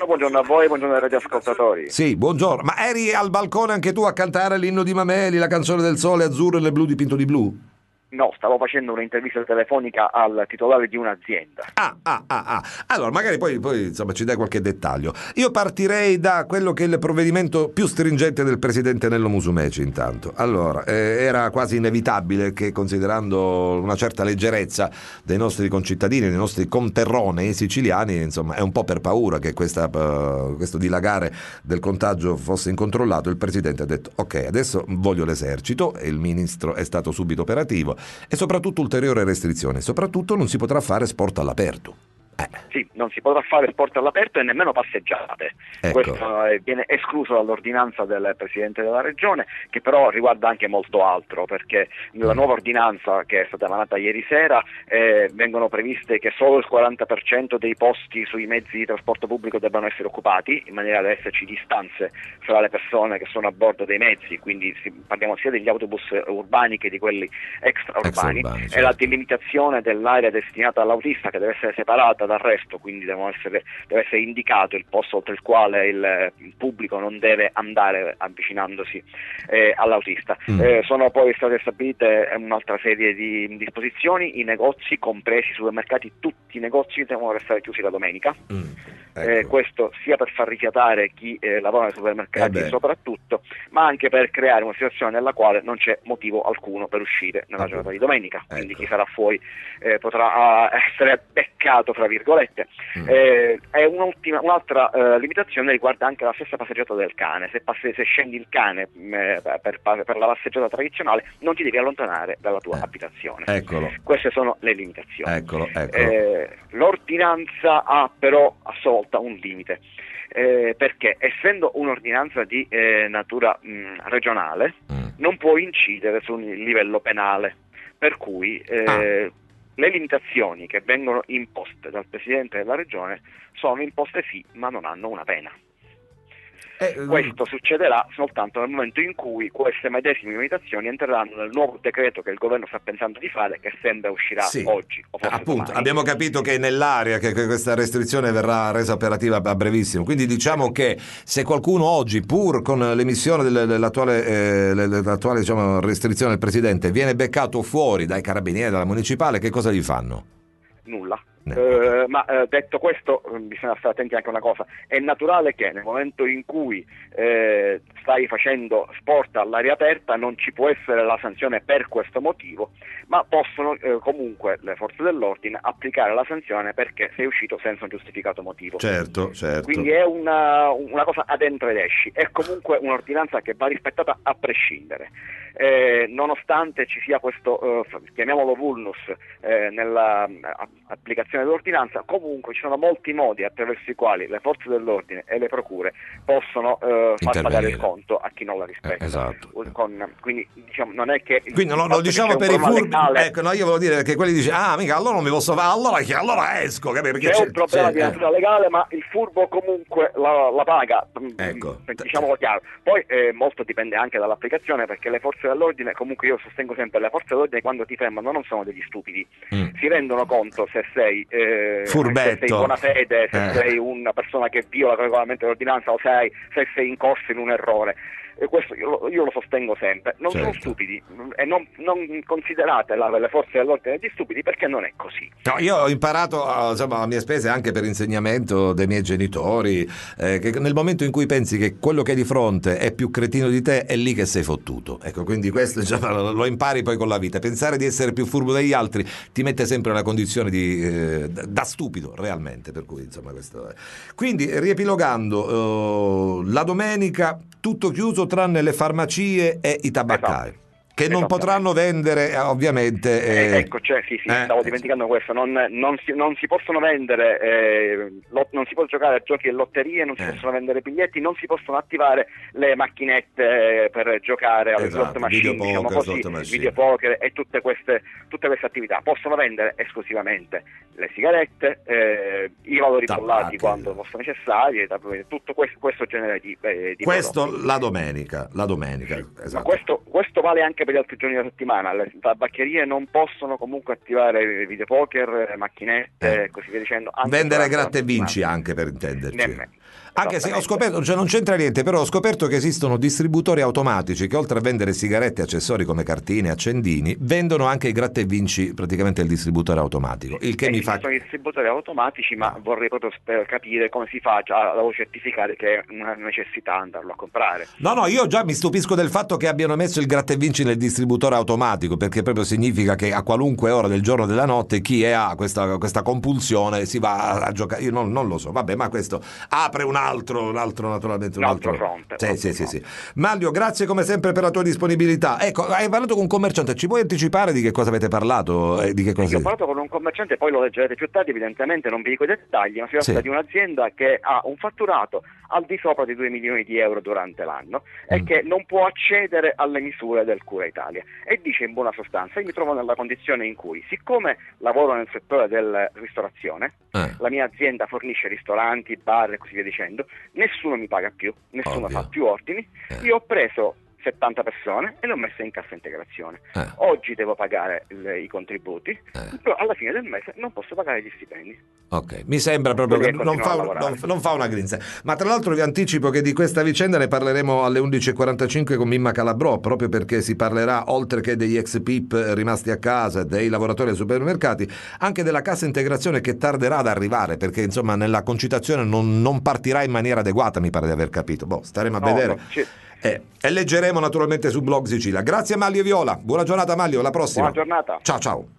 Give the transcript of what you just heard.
buongiorno a voi, buongiorno ai radioascoltatori. Sì, buongiorno. Ma eri al balcone anche tu a cantare l'inno di Mameli, la canzone del sole azzurro e le blu dipinto di blu? No, stavo facendo un'intervista telefonica al titolare di un'azienda. Allora, magari poi insomma ci dai qualche dettaglio. Io partirei da quello che è il provvedimento più stringente del presidente Nello Musumeci, intanto. Allora, era quasi inevitabile che, considerando una certa leggerezza dei nostri concittadini, dei nostri conterronei siciliani, insomma, è un po' per paura che questo dilagare del contagio fosse incontrollato, il presidente ha detto ok, adesso voglio l'esercito, e il ministro è stato subito operativo. E soprattutto ulteriore restrizione, soprattutto non si potrà fare sport all'aperto. Sì, non si potrà fare sport all'aperto e nemmeno passeggiate. Ecco. Questo viene escluso dall'ordinanza del Presidente della Regione, che però riguarda anche molto altro, perché nella nuova ordinanza che è stata emanata ieri sera vengono previste che solo il 40% dei posti sui mezzi di trasporto pubblico debbano essere occupati, in maniera da esserci distanze fra le persone che sono a bordo dei mezzi, quindi parliamo sia degli autobus urbani che di quelli extraurbani, certo. E la delimitazione dell'area destinata all'autista, che deve essere separata dal resto, quindi deve essere indicato il posto oltre il quale il pubblico non deve andare avvicinandosi all'autista. Sono poi state stabilite un'altra serie di disposizioni. I negozi, compresi i supermercati, tutti i negozi devono restare chiusi la domenica. Ecco. Questo sia per far rifiatare chi lavora nei supermercati soprattutto, ma anche per creare una situazione nella quale non c'è motivo alcuno per uscire nella giornata di domenica, quindi chi sarà fuori potrà essere beccato, fra virgolette. È un'altra limitazione riguarda anche la stessa passeggiata del cane. Se scendi il cane per la passeggiata tradizionale, non ti devi allontanare dalla tua abitazione. Eccolo. Queste sono le limitazioni. Eccolo. L'ordinanza ha però a sua volta un limite, perché essendo un'ordinanza di natura regionale non può incidere sul livello penale, per cui le limitazioni che vengono imposte dal Presidente della Regione sono imposte sì, ma non hanno una pena. Questo succederà soltanto nel momento in cui queste medesime limitazioni entreranno nel nuovo decreto che il governo sta pensando di fare, che sembra uscirà oggi o forse appunto domani. Abbiamo capito che nell'area che questa restrizione verrà resa operativa a brevissimo, quindi diciamo che se qualcuno oggi, pur con l'emissione dell'attuale diciamo, restrizione del Presidente, viene beccato fuori dai carabinieri, dalla municipale, che cosa gli fanno? Nulla. Ma detto questo, bisogna stare attenti anche a una cosa: è naturale che nel momento in cui stai facendo sport all'aria aperta non ci può essere la sanzione per questo motivo, ma possono comunque le forze dell'ordine applicare la sanzione perché sei uscito senza un giustificato motivo. Certo. Quindi è una cosa ad entra ed esci, è comunque un'ordinanza che va rispettata a prescindere. Nonostante ci sia questo, chiamiamolo vulnus, nella applicazione dell'ordinanza, comunque ci sono molti modi attraverso i quali le forze dell'ordine e le procure possono far pagare il conto a chi non la rispetta. Esatto. Quindi diciamo non è che quindi lo diciamo per i furbi, ecco, no, io volevo dire che quelli dicono mica allora non mi posso fare, allora esco, perché c'è un problema di natura legale, ma il furbo comunque la paga, ecco. Diciamolo chiaro. Poi molto dipende anche dall'applicazione, perché le forze dell'ordine, comunque io sostengo sempre, le forze dell'ordine quando ti fermano non sono degli stupidi, si rendono conto se sei furbetto, se sei in buona fede, se sei una persona che viola regolarmente l'ordinanza, o se sei incorso in un errore. Questo io lo sostengo sempre. Non sono stupidi, e non considerate le forze dell'ordine di stupidi, perché non è così. No, io ho imparato a mie spese, anche per insegnamento dei miei genitori, che nel momento in cui pensi che quello che hai di fronte è più cretino di te, è lì che sei fottuto. Ecco, quindi questo lo impari poi con la vita. Pensare di essere più furbo degli altri ti mette sempre nella condizione da stupido realmente, per cui insomma questo è. Quindi riepilogando, la domenica tutto chiuso tranne le farmacie e i tabaccai, che non potranno vendere ovviamente. Ecco, stavo dimenticando questo, non si possono vendere, non si può giocare a giochi e lotterie, non si possono vendere biglietti, non si possono attivare le macchinette per giocare alle slot machine, diciamo così, videopoker e tutte queste attività. Possono vendere esclusivamente le sigarette, i valori bollati quando fosse necessario, tutto questo genere di questo prodotti. la domenica, esatto. Ma questo vale anche per gli altri giorni della settimana. Le tabaccherie non possono comunque attivare videopoker, macchinette e così via dicendo. Vendere gratta e vinci anche, per intenderci. Nemmeno. Anche se ho scoperto, cioè non c'entra niente, però ho scoperto che esistono distributori automatici che oltre a vendere sigarette e accessori come cartine, accendini, vendono anche i gratta e vinci, praticamente il distributore automatico. Il che mi fa... Sono i distributori automatici, ma vorrei proprio capire come si fa a certificare che è una necessità andarlo a comprare. No, io già mi stupisco del fatto che abbiano messo il gratta e vinci nel distributore automatico, perché proprio significa che a qualunque ora del giorno o della notte chi ha questa compulsione si va a giocare. Io non lo so, vabbè, ma questo apre un altro naturalmente, un altro fronte. Sì. Maglio, grazie come sempre per la tua disponibilità. Ecco, hai parlato con un commerciante, ci puoi anticipare di che cosa avete parlato? Di che cosa... Ho parlato con un commerciante, poi lo leggerete più tardi, evidentemente non vi dico i dettagli, ma si tratta di un'azienda che ha un fatturato al di sopra di 2 milioni di euro durante l'anno e che non può accedere alle misure del Cura Italia, e dice in buona sostanza: io mi trovo nella condizione in cui, siccome lavoro nel settore della ristorazione, la mia azienda fornisce ristoranti, bar e così via dicendo, nessuno mi paga più, nessuno fa più ordini, io ho preso 70 persone e le ho messe in cassa integrazione. Oggi devo pagare i contributi, però alla fine del mese non posso pagare gli stipendi. Ok, mi sembra proprio che non fa una grinza. Ma tra l'altro vi anticipo che di questa vicenda ne parleremo alle 11.45 con Mimma Calabrò, proprio perché si parlerà, oltre che degli ex PIP rimasti a casa, dei lavoratori ai supermercati, anche della cassa integrazione che tarderà ad arrivare, perché insomma nella concitazione non partirà in maniera adeguata, mi pare di aver capito. Staremo a vedere. E leggeremo naturalmente su Blog Sicilia. Grazie Maglio Viola, buona giornata Maglio, alla prossima. Buona giornata. Ciao.